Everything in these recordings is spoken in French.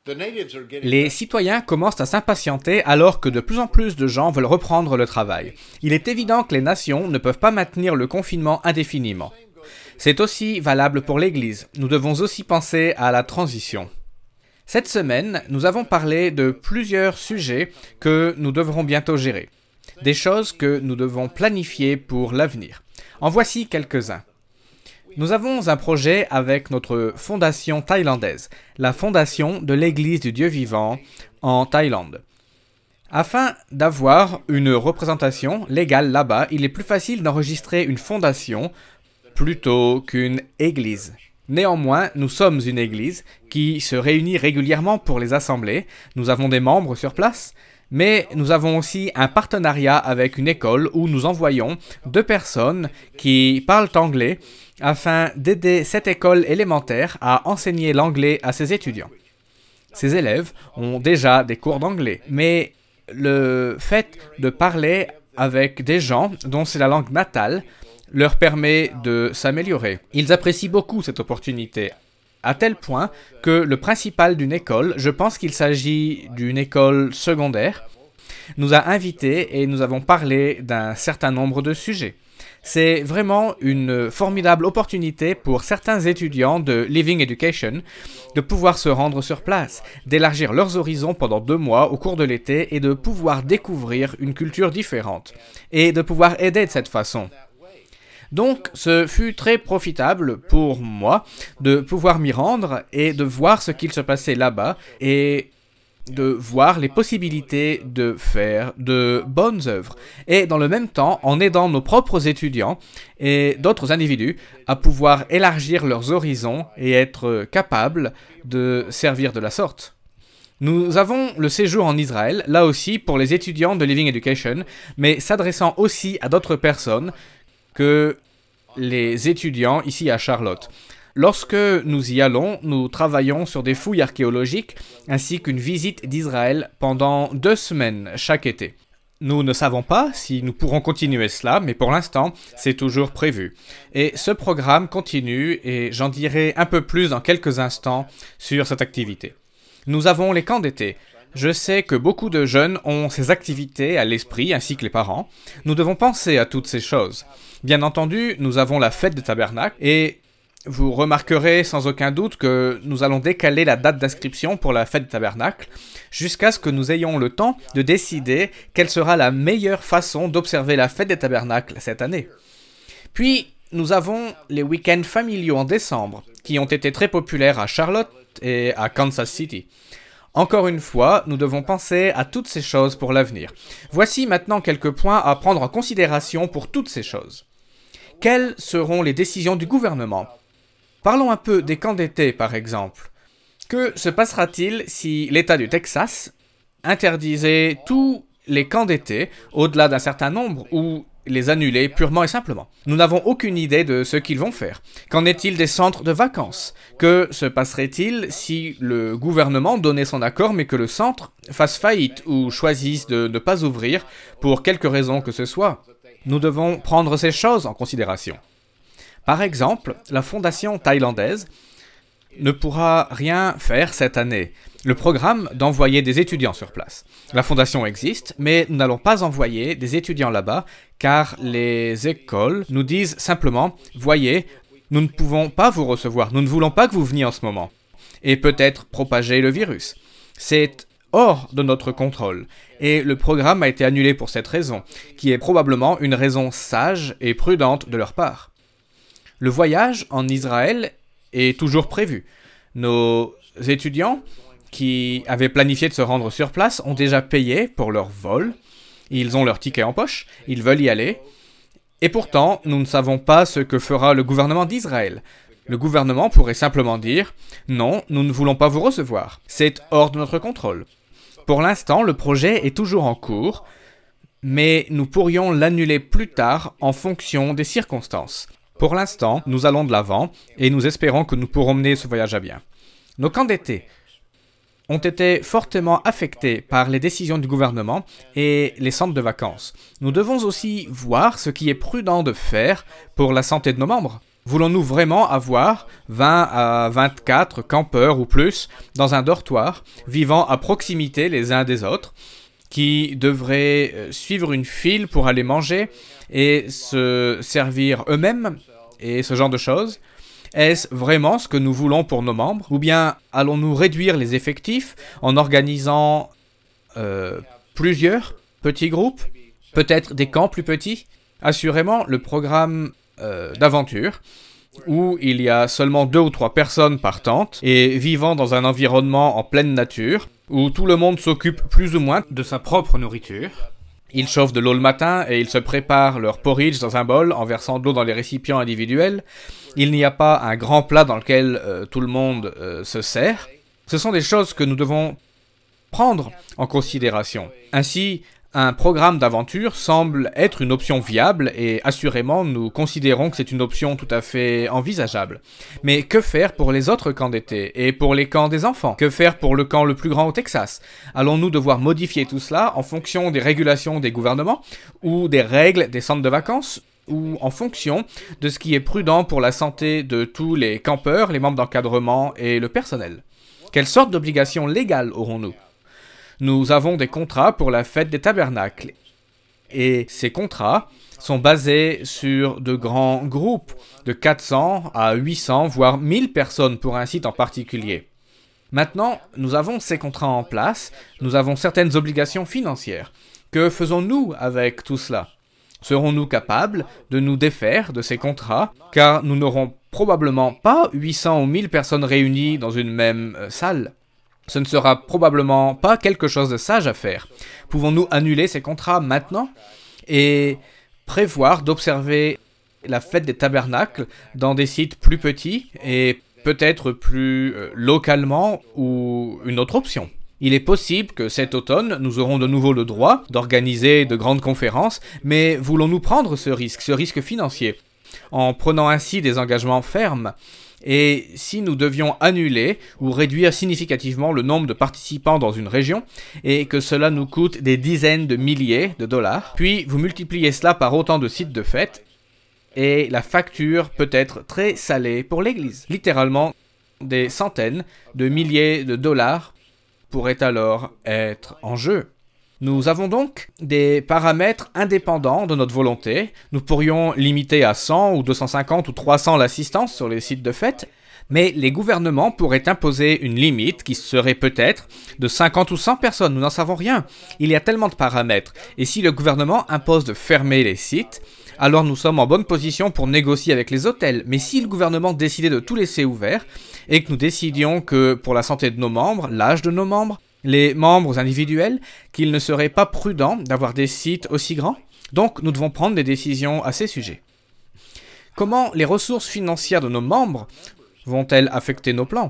Les citoyens commencent à s'impatienter alors que de plus en plus de gens veulent reprendre le travail. Il est évident que les nations ne peuvent pas maintenir le confinement indéfiniment. C'est aussi valable pour l'Église. Nous devons aussi penser à la transition. Cette semaine, nous avons parlé de plusieurs sujets que nous devrons bientôt gérer. Des choses que nous devons planifier pour l'avenir. En voici quelques-uns. Nous avons un projet avec notre fondation thaïlandaise, la fondation de l'Église du Dieu vivant en Thaïlande. Afin d'avoir une représentation légale là-bas, il est plus facile d'enregistrer une fondation plutôt qu'une église. Néanmoins, nous sommes une église qui se réunit régulièrement pour les assemblées. Nous avons des membres sur place, mais nous avons aussi un partenariat avec une école où nous envoyons 2 personnes qui parlent anglais afin d'aider cette école élémentaire à enseigner l'anglais à ses étudiants. Ces élèves ont déjà des cours d'anglais, mais le fait de parler avec des gens dont c'est la langue natale leur permet de s'améliorer. Ils apprécient beaucoup cette opportunité, à tel point que le principal d'une école, je pense qu'il s'agit d'une école secondaire, nous a invités et nous avons parlé d'un certain nombre de sujets. C'est vraiment une formidable opportunité pour certains étudiants de Living Education de pouvoir se rendre sur place, d'élargir leurs horizons pendant 2 mois au cours de l'été et de pouvoir découvrir une culture différente et de pouvoir aider de cette façon. Donc, ce fut très profitable pour moi de pouvoir m'y rendre et de voir ce qu'il se passait là-bas et de voir les possibilités de faire de bonnes œuvres. Et dans le même temps, en aidant nos propres étudiants et d'autres individus à pouvoir élargir leurs horizons et être capables de servir de la sorte. Nous avons le séjour en Israël, là aussi pour les étudiants de Living Education, mais s'adressant aussi à d'autres personnes que les étudiants ici à Charlotte. Lorsque nous y allons, nous travaillons sur des fouilles archéologiques ainsi qu'une visite d'Israël pendant 2 semaines chaque été. Nous ne savons pas si nous pourrons continuer cela, mais pour l'instant, c'est toujours prévu. Et ce programme continue et j'en dirai un peu plus dans quelques instants sur cette activité. Nous avons les camps d'été. Je sais que beaucoup de jeunes ont ces activités à l'esprit, ainsi que les parents. Nous devons penser à toutes ces choses. Bien entendu, nous avons la fête des tabernacles et vous remarquerez sans aucun doute que nous allons décaler la date d'inscription pour la fête des tabernacles jusqu'à ce que nous ayons le temps de décider quelle sera la meilleure façon d'observer la fête des tabernacles cette année. Puis, nous avons les week-ends familiaux en décembre qui ont été très populaires à Charlotte et à Kansas City. Encore une fois, nous devons penser à toutes ces choses pour l'avenir. Voici maintenant quelques points à prendre en considération pour toutes ces choses. Quelles seront les décisions du gouvernement ? Parlons un peu des camps d'été, par exemple. Que se passera-t-il si l'État du Texas interdisait tous les camps d'été au-delà d'un certain nombre ou les annuler purement et simplement? Nous n'avons aucune idée de ce qu'ils vont faire. Qu'en est-il des centres de vacances? Que se passerait-il si le gouvernement donnait son accord mais que le centre fasse faillite ou choisisse de ne pas ouvrir pour quelque raison que ce soit? Nous devons prendre ces choses en considération. Par exemple, la fondation thaïlandaise ne pourra rien faire cette année. Le programme d'envoyer des étudiants sur place. La fondation existe, mais nous n'allons pas envoyer des étudiants là-bas, car les écoles nous disent simplement « Voyez, nous ne pouvons pas vous recevoir, nous ne voulons pas que vous veniez en ce moment. » Et peut-être propager le virus. C'est hors de notre contrôle. Et le programme a été annulé pour cette raison, qui est probablement une raison sage et prudente de leur part. Le voyage en Israël est toujours prévu. Nos étudiants qui avaient planifié de se rendre sur place ont déjà payé pour leur vol. Ils ont leur ticket en poche, ils veulent y aller. Et pourtant, nous ne savons pas ce que fera le gouvernement d'Israël. Le gouvernement pourrait simplement dire « Non, nous ne voulons pas vous recevoir. C'est hors de notre contrôle. » Pour l'instant, le projet est toujours en cours, mais nous pourrions l'annuler plus tard en fonction des circonstances. Pour l'instant, nous allons de l'avant et nous espérons que nous pourrons mener ce voyage à bien. Nos camps d'été ont été fortement affectés par les décisions du gouvernement et les centres de vacances. Nous devons aussi voir ce qui est prudent de faire pour la santé de nos membres. Voulons-nous vraiment avoir 20 à 24 campeurs ou plus dans un dortoir, vivant à proximité les uns des autres, qui devraient suivre une file pour aller manger et se servir eux-mêmes et ce genre de choses? Est-ce vraiment ce que nous voulons pour nos membres? Ou bien allons-nous réduire les effectifs en organisant plusieurs petits groupes? Peut-être des camps plus petits? Assurément, le programme d'aventure, où il y a seulement 2 ou 3 personnes par tente et vivant dans un environnement en pleine nature, où tout le monde s'occupe plus ou moins de sa propre nourriture. Ils chauffent de l'eau le matin et ils se préparent leur porridge dans un bol en versant de l'eau dans les récipients individuels. Il n'y a pas un grand plat dans lequel tout le monde se sert. Ce sont des choses que nous devons prendre en considération. Ainsi, un programme d'aventure semble être une option viable et assurément nous considérons que c'est une option tout à fait envisageable. Mais que faire pour les autres camps d'été et pour les camps des enfants? Que faire pour le camp le plus grand au Texas? Allons-nous devoir modifier tout cela en fonction des régulations des gouvernements ou des règles des centres de vacances ou en fonction de ce qui est prudent pour la santé de tous les campeurs, les membres d'encadrement et le personnel? Quelle sorte d'obligations légales aurons-nous? Nous avons des contrats pour la fête des tabernacles. Et ces contrats sont basés sur de grands groupes, de 400 à 800, voire 1000 personnes pour un site en particulier. Maintenant, nous avons ces contrats en place, nous avons certaines obligations financières. Que faisons-nous avec tout cela? Serons-nous capables de nous défaire de ces contrats, car nous n'aurons probablement pas 800 ou 1000 personnes réunies dans une même salle? Ce ne sera probablement pas quelque chose de sage à faire. Pouvons-nous annuler ces contrats maintenant et prévoir d'observer la fête des tabernacles dans des sites plus petits et peut-être plus localement ou une autre option? Il est possible que cet automne, nous aurons de nouveau le droit d'organiser de grandes conférences, mais voulons-nous prendre ce risque financier, en prenant ainsi des engagements fermes? Et si nous devions annuler ou réduire significativement le nombre de participants dans une région, et que cela nous coûte des dizaines de milliers de dollars, puis vous multipliez cela par autant de sites de fête, et la facture peut être très salée pour l'Église. Littéralement, des centaines de milliers de dollars pourraient alors être en jeu. Nous avons donc des paramètres indépendants de notre volonté. Nous pourrions limiter à 100 ou 250 ou 300 l'assistance sur les sites de fête, mais les gouvernements pourraient imposer une limite qui serait peut-être de 50 ou 100 personnes. Nous n'en savons rien. Il y a tellement de paramètres. Et si le gouvernement impose de fermer les sites, alors nous sommes en bonne position pour négocier avec les hôtels. Mais si le gouvernement décidait de tout laisser ouvert et que nous décidions que pour la santé de nos membres, l'âge de nos membres, les membres individuels, qu'il ne serait pas prudent d'avoir des sites aussi grands. Donc, nous devons prendre des décisions à ces sujets. Comment les ressources financières de nos membres vont-elles affecter nos plans?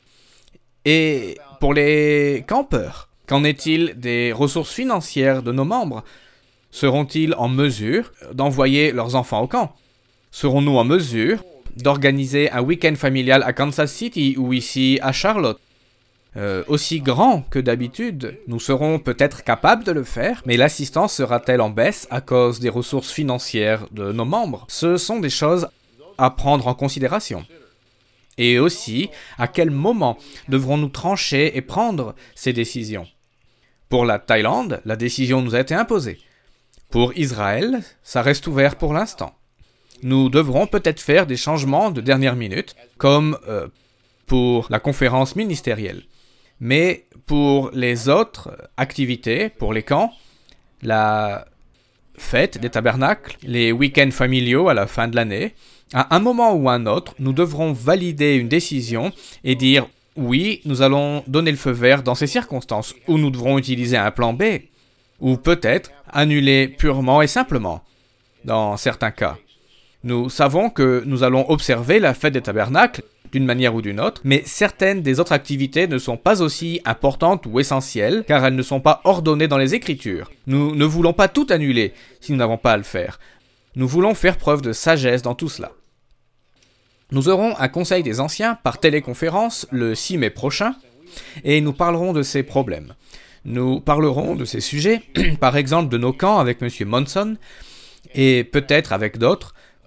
Et pour les campeurs, qu'en est-il des ressources financières de nos membres? Seront-ils en mesure d'envoyer leurs enfants au camp? Serons-nous en mesure d'organiser un week-end familial à Kansas City ou ici à Charlotte? Aussi grand que d'habitude, nous serons peut-être capables de le faire, mais l'assistance sera-t-elle en baisse à cause des ressources financières de nos membres? Ce sont des choses à prendre en considération. Et aussi, à quel moment devrons-nous trancher et prendre ces décisions? Pour la Thaïlande, la décision nous a été imposée. Pour Israël, ça reste ouvert pour l'instant. Nous devrons peut-être faire des changements de dernière minute, comme pour la conférence ministérielle. Mais pour les autres activités, pour les camps, la fête des tabernacles, les week-ends familiaux à la fin de l'année, à un moment ou un autre, nous devrons valider une décision et dire « oui, nous allons donner le feu vert dans ces circonstances » ou nous devrons utiliser un plan B, ou peut-être annuler purement et simplement, dans certains cas. Nous savons que nous allons observer la fête des tabernacles d'une manière ou d'une autre, mais certaines des autres activités ne sont pas aussi importantes ou essentielles, car elles ne sont pas ordonnées dans les Écritures. Nous ne voulons pas tout annuler si nous n'avons pas à le faire. Nous voulons faire preuve de sagesse dans tout cela. Nous aurons un conseil des anciens par téléconférence le 6 mai prochain, et nous parlerons de ces problèmes. Nous parlerons de ces sujets, par exemple de nos camps avec M. Monson, et peut-être avec d'autres,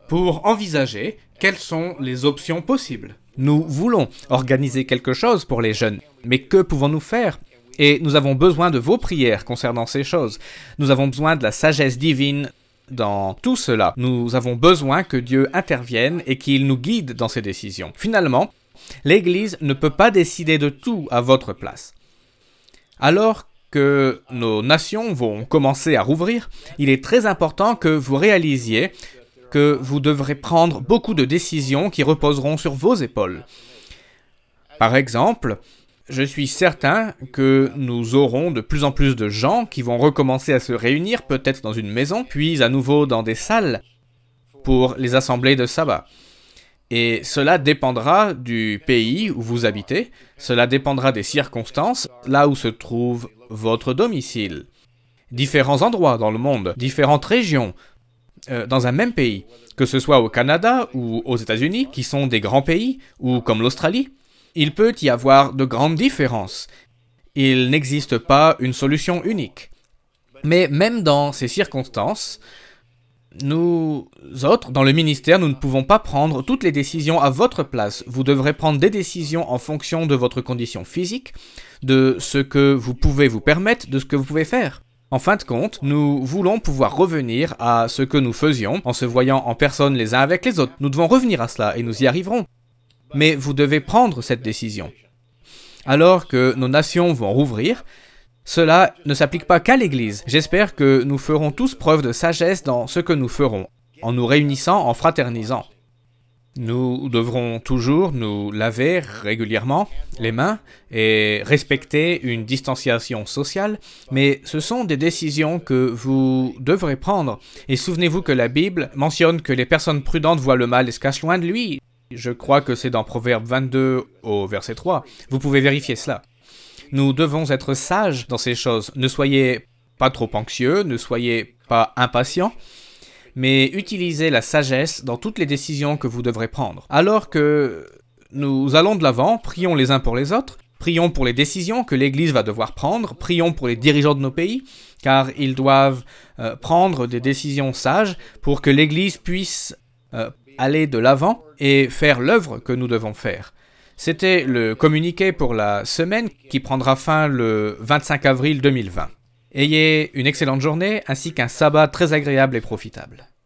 pour envisager quelles sont les options possibles. Nous voulons organiser quelque chose pour les jeunes, mais que pouvons-nous faire ? Et nous avons besoin de vos prières concernant ces choses. Nous avons besoin de la sagesse divine dans tout cela. Nous avons besoin que Dieu intervienne et qu'il nous guide dans ces décisions. Finalement, l'Église ne peut pas décider de tout à votre place. Alors que nos nations vont commencer à rouvrir, il est très important que vous réalisiez que vous devrez prendre beaucoup de décisions qui reposeront sur vos épaules. Par exemple, je suis certain que nous aurons de plus en plus de gens qui vont recommencer à se réunir, peut-être dans une maison, puis à nouveau dans des salles pour les assemblées de sabbat. Et cela dépendra du pays où vous habitez, cela dépendra des circonstances, là où se trouve votre domicile. Différents endroits dans le monde, différentes régions, dans un même pays, que ce soit au Canada ou aux États-Unis, qui sont des grands pays, ou comme l'Australie, il peut y avoir de grandes différences. Il n'existe pas une solution unique. Mais même dans ces circonstances, nous autres, dans le ministère, nous ne pouvons pas prendre toutes les décisions à votre place. Vous devrez prendre des décisions en fonction de votre condition physique, de ce que vous pouvez vous permettre, de ce que vous pouvez faire. En fin de compte, nous voulons pouvoir revenir à ce que nous faisions en se voyant en personne les uns avec les autres. Nous devons revenir à cela et nous y arriverons. Mais vous devez prendre cette décision. Alors que nos nations vont rouvrir, cela ne s'applique pas qu'à l'Église. J'espère que nous ferons tous preuve de sagesse dans ce que nous ferons, en nous réunissant, en fraternisant. Nous devrons toujours nous laver régulièrement les mains et respecter une distanciation sociale, mais ce sont des décisions que vous devrez prendre. Et souvenez-vous que la Bible mentionne que les personnes prudentes voient le mal et se cachent loin de lui. Je crois que c'est dans Proverbe 22 au verset 3. Vous pouvez vérifier cela. Nous devons être sages dans ces choses. Ne soyez pas trop anxieux, ne soyez pas impatients, mais utilisez la sagesse dans toutes les décisions que vous devrez prendre. Alors que nous allons de l'avant, prions les uns pour les autres, prions pour les décisions que l'Église va devoir prendre, prions pour les dirigeants de nos pays, car ils doivent prendre des décisions sages pour que l'Église puisse aller de l'avant et faire l'œuvre que nous devons faire. C'était le communiqué pour la semaine qui prendra fin le 25 avril 2020. Ayez une excellente journée ainsi qu'un sabbat très agréable et profitable.